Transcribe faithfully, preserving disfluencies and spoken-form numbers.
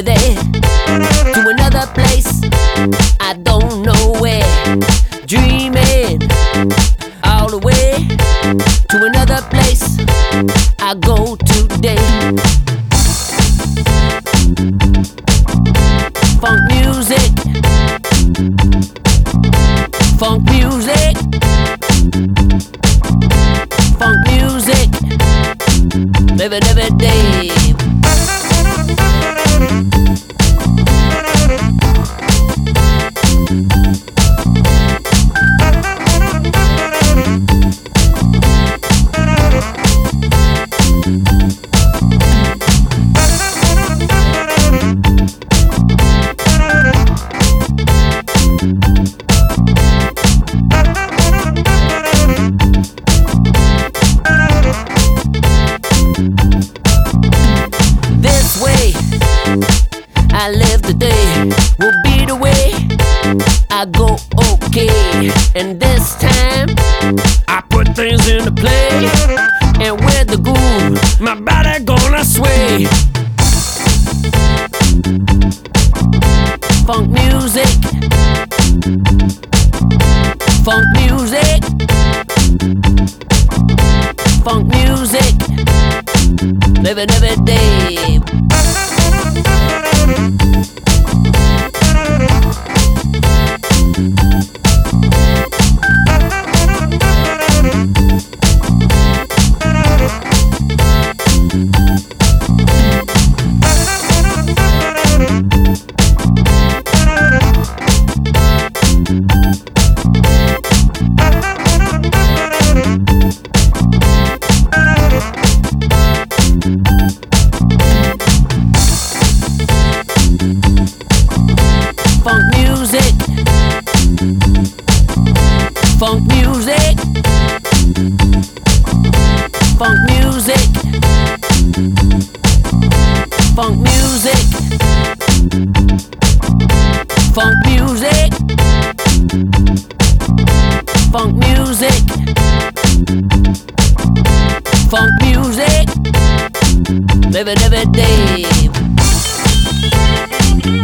over there to another place, I don't know where. Dreaming all the way to another place I go today. Funk music, funk music, funk music, live it every day. I live today will be the way I go, okay. And this time I put things into play, and with the groove my body gonna sway. Funk music, funk music, funk music, living every day. Funk music, funk music, funk music, funk music, funk music, funk music, funk music, live it every day.